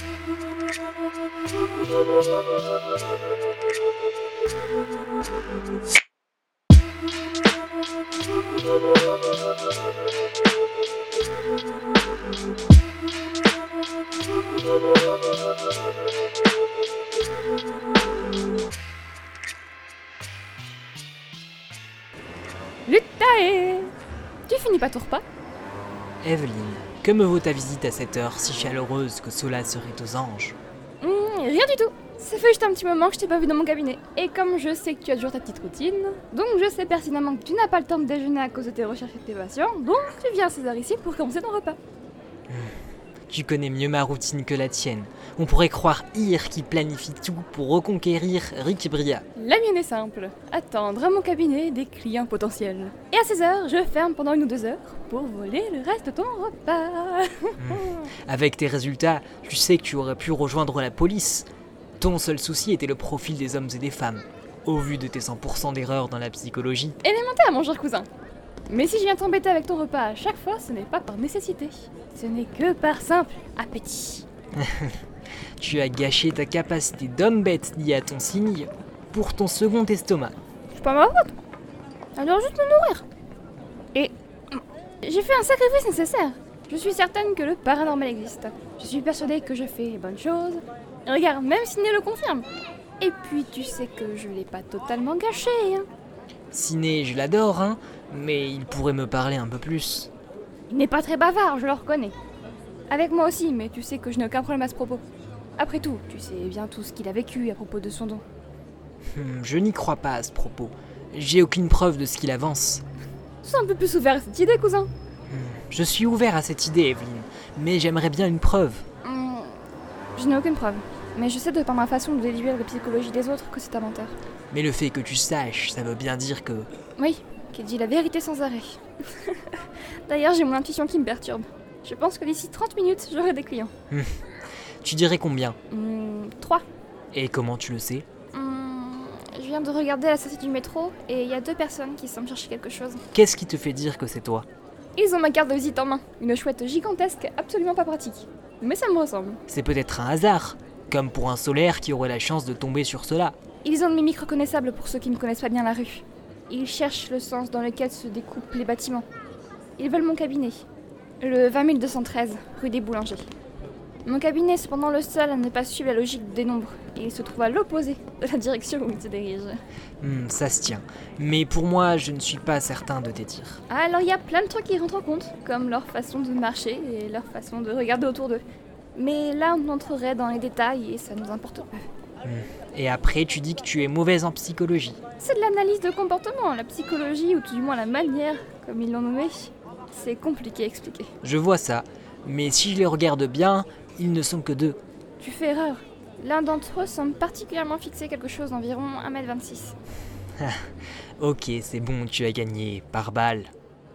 Lutae! Tu finis pas ton repas? Evelyn, que me vaut ta visite à cette heure si chaleureuse que cela serait aux anges? Rien du tout. Ça fait juste un petit moment que je t'ai pas vu dans mon cabinet. Et comme je sais que tu as toujours ta petite routine, donc je sais pertinemment que tu n'as pas le temps de déjeuner à cause de tes recherches et de tes patients, donc tu viens à ces heures ici pour commencer ton repas. Tu connais mieux ma routine que la tienne. On pourrait croire Ir qui planifie tout pour reconquérir Rick Bria. La mienne est simple. Attendre à mon cabinet des clients potentiels. Et à ces heures, je ferme pendant 1 ou 2 heures pour voler le reste de ton repas. Avec tes résultats, tu sais que tu aurais pu rejoindre la police. Ton seul souci était le profil des hommes et des femmes. Au vu de tes 100% d'erreurs dans la psychologie. Élémentaire, mon cher cousin. Mais si je viens t'embêter avec ton repas à chaque fois, ce n'est pas par nécessité. Ce n'est que par simple appétit. Tu as gâché ta capacité d'homme bête liée à ton signe pour ton second estomac. C'est pas ma faute. Alors juste me nourrir. Et j'ai fait un sacrifice nécessaire. Je suis certaine que le paranormal existe. Je suis persuadée que je fais les bonnes choses. Et regarde, même Ciné le confirme. Et puis tu sais que je l'ai pas totalement gâché. Hein. Ciné, je l'adore, hein, mais il pourrait me parler un peu plus. Il n'est pas très bavard, je le reconnais. Avec moi aussi, mais tu sais que je n'ai aucun problème à ce propos. Après tout, tu sais bien tout ce qu'il a vécu à propos de son don. Je n'y crois pas à ce propos. J'ai aucune preuve de ce qu'il avance. Sois un peu plus ouvert à cette idée, cousin. Je suis ouvert à cette idée, Evelyn, mais j'aimerais bien une preuve. Je n'ai aucune preuve, mais je sais de par ma façon de déduire la psychologie des autres que c'est un menteur. Mais le fait que tu saches, ça veut bien dire que... Oui, qu'il dit la vérité sans arrêt. D'ailleurs, j'ai mon intuition qui me perturbe. Je pense que d'ici 30 minutes, j'aurai des clients. Tu dirais combien? 3. Et comment tu le sais? Je viens de regarder la sortie du métro et il y a 2 personnes qui semblent chercher quelque chose. Qu'est-ce qui te fait dire que c'est toi? Ils ont ma carte de visite en main, une chouette gigantesque, absolument pas pratique. Mais ça me ressemble. C'est peut-être un hasard, comme pour un solaire qui aurait la chance de tomber sur cela. Ils ont une mimique reconnaissable pour ceux qui ne connaissent pas bien la rue. Ils cherchent le sens dans lequel se découpent les bâtiments. Ils veulent mon cabinet, le 20213, rue des Boulangers. Mon cabinet est cependant le seul à ne pas suivre la logique des nombres, et il se trouve à l'opposé de la direction où il se dirige. Ça se tient. Mais pour moi, je ne suis pas certain de tes dires. Alors il y a plein de trucs qui rentrent en compte, comme leur façon de marcher et leur façon de regarder autour d'eux. Mais là, on entrerait dans les détails et ça nous importe peu. Et après, tu dis que tu es mauvaise en psychologie. C'est de l'analyse de comportement, la psychologie, ou tout du moins la manière, comme ils l'ont nommé. C'est compliqué à expliquer. Je vois ça, mais si je les regarde bien, ils ne sont que 2. Tu fais erreur. L'un d'entre eux semble particulièrement fixé quelque chose d'environ 1m26. Ok, c'est bon, tu as gagné, par balle.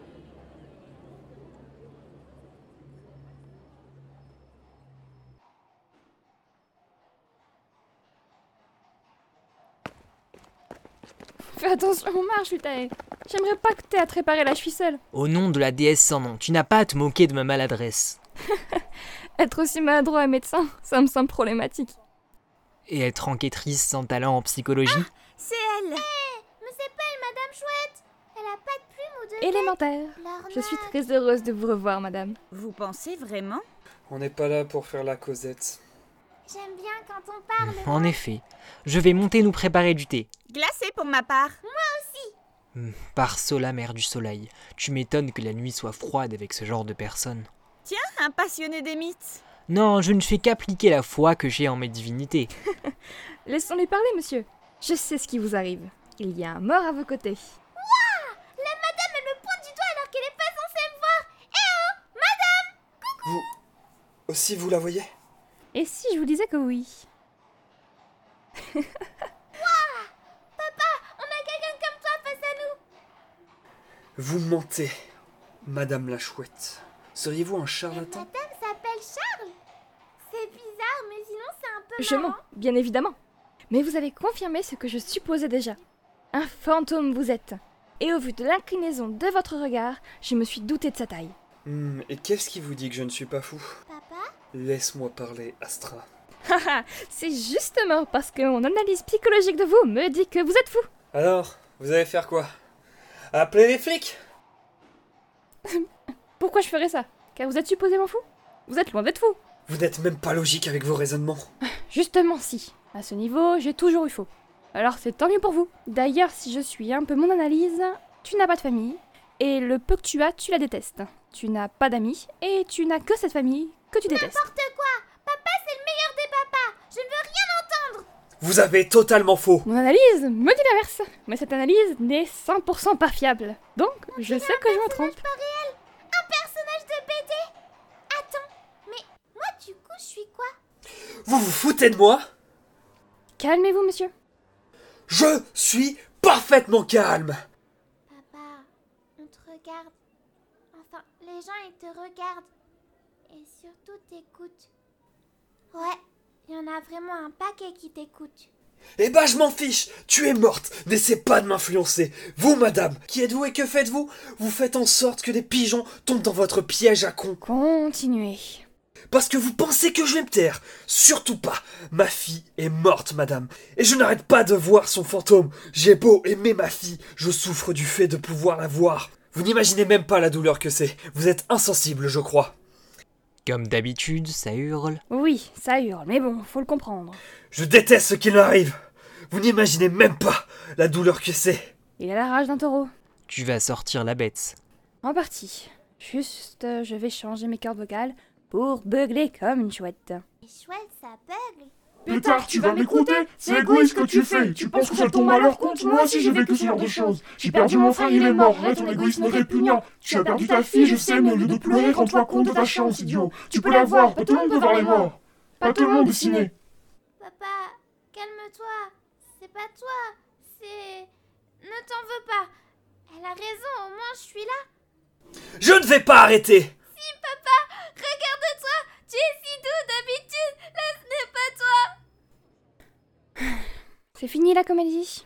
Fais attention aux marches, Lutae. J'aimerais pas que t'aies à te réparer la ficelle. Au nom de la déesse sans nom, tu n'as pas à te moquer de ma maladresse. Être aussi maladroit et médecin, ça me semble problématique. Et être enquêtrice sans talent en psychologie? Ah, c'est elle. Mais c'est pas elle, Madame Chouette. Elle a pas de plume ou de tête. Élémentaire. Je suis très heureuse de vous revoir, madame. Vous pensez vraiment? On n'est pas là pour faire la causette. J'aime bien quand on parle. En effet. Je vais monter nous préparer du thé. Glacé pour ma part. Moi aussi. Par Sola, mère du soleil. Tu m'étonnes que la nuit soit froide avec ce genre de personnes. Tiens, un passionné des mythes. Non, je ne fais qu'appliquer la foi que j'ai en mes divinités. Laissons-les parler, monsieur. Je sais ce qui vous arrive. Il y a un mort à vos côtés. Waouh! La madame, elle me pointe du doigt alors qu'elle est pas censée me voir. Eh oh, madame! Coucou! Vous aussi, vous la voyez? Et si je vous disais que oui? Waouh! Papa, on a quelqu'un comme toi face à nous. Vous mentez, Madame la Chouette. Seriez-vous un charlatan? Madame s'appelle Charles. C'est bizarre, mais sinon c'est un peu Je marrant. mens, bien évidemment. Mais vous avez confirmé ce que je supposais déjà. Un fantôme vous êtes. Et au vu de l'inclinaison de votre regard, je me suis douté de sa taille. Et qu'est-ce qui vous dit que je ne suis pas fou? Papa, Laisse-moi parler, Astra. Haha, c'est justement parce que mon analyse psychologique de vous me dit que vous êtes fou. Alors, vous allez faire quoi? Appeler les flics? Pourquoi je ferais ça? Car vous êtes supposément fou? Vous êtes loin d'être fou. Vous n'êtes même pas logique avec vos raisonnements. Justement si. À ce niveau, j'ai toujours eu faux. Alors c'est tant mieux pour vous. D'ailleurs, si je suis un peu mon analyse, tu n'as pas de famille, et le peu que tu as, tu la détestes. Tu n'as pas d'amis, et tu n'as que cette famille que tu détestes. N'importe quoi. Papa, c'est le meilleur des papas. Je ne veux rien entendre. Vous avez totalement faux. Mon analyse me dit l'inverse, mais cette analyse n'est 100% pas fiable. Donc, je sais que je me trompe. Pas réel. Un personnage de BD. Attends, mais moi du coup, je suis quoi? Vous vous foutez de moi? Calmez-vous, monsieur. Je suis parfaitement calme. Papa, on te regarde. Enfin, les gens, ils te regardent. Et surtout t'écoutent. Ouais, il y en a vraiment un paquet qui t'écoutent. Eh ben, je m'en fiche. Tu es morte. N'essaie pas de m'influencer. Vous, madame, qui êtes-vous et que faites-vous? Vous faites en sorte que des pigeons tombent dans votre piège à con. Continuez. Parce que vous pensez que je vais me taire. Surtout pas. Ma fille est morte, madame. Et je n'arrête pas de voir son fantôme. J'ai beau aimer ma fille, je souffre du fait de pouvoir la voir. Vous n'imaginez même pas la douleur que c'est. Vous êtes insensible, je crois. Comme d'habitude, ça hurle. Oui, ça hurle, mais bon, faut le comprendre. Je déteste ce qui m'arrive. Vous n'imaginez même pas la douleur que c'est. Il a la rage d'un taureau. Tu vas sortir la bête. En partie. Juste, je vais changer mes cordes vocales pour beugler comme une chouette. Les chouettes, ça bugle. Pétard, tu vas m'écouter? C'est égoïste ce que tu fais. Tu penses que ça tombe à leur compte? Moi aussi j'ai vécu ce genre de choses. J'ai perdu mon frère, il est mort. Arrête ton égoïsme répugnant. Tu as perdu ta fille, je sais, mais au lieu de pleurer, rends-toi compte de ta chance, idiot. Tu peux la voir, pas tout le monde peut voir les morts. Pas tout le monde est ciné. Papa, calme-toi. C'est pas toi. C'est... Ne t'en veux pas. Elle a raison, au moins je suis là. Je ne vais pas arrêter. Si, papa, regarde-toi. Tu es si doux d'habitude. Là, ce n'est pas toi. C'est fini la comédie?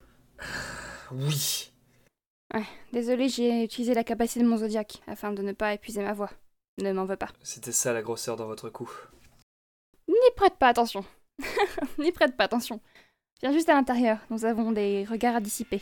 Oui. Désolé, j'ai utilisé la capacité de mon zodiaque afin de ne pas épuiser ma voix. Ne m'en veux pas. C'était ça la grosseur dans votre cou. N'y prête pas attention. N'y prête pas attention. Viens juste à l'intérieur, nous avons des regards à dissiper.